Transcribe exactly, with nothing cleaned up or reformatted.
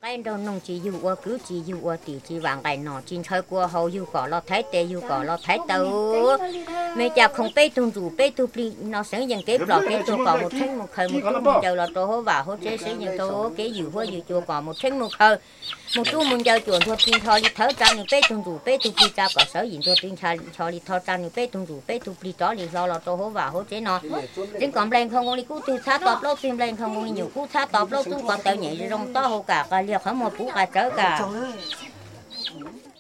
cái đâu nông chỉ dụ qua cứ chỉ dụ qua tỷ chỉ vàng cái nọ chín thời qua hậu dụ cỏ lo thái tê dụ cỏ lo thái tàu mẹ cha không bê tung rủ bê tung pli nó sẽ dần kế bỏ kế cho cỏ một thanh một khơi một tu một giờ là tôi hô vào hô chế sẽ dần tôi kế dụ hoa dụ chùa cỏ một thanh một khơi một tu một giờ chuẩn thôi tin thôi đi thở ra những bê tung rủ bê tung pli cha cỏ sở dụ tôi tin cha cho đi thở ra những bê tung rủ bê tung pli đó đi lo là tôi hô vào hô chế nó đến còn lên không có đi cứu tiêu thắt tọp lốp phim lên không có nhiều cứu thắt tọp lốp tu còn tao nhảy rong to hô cả cái liệt hết một cú cả trở cả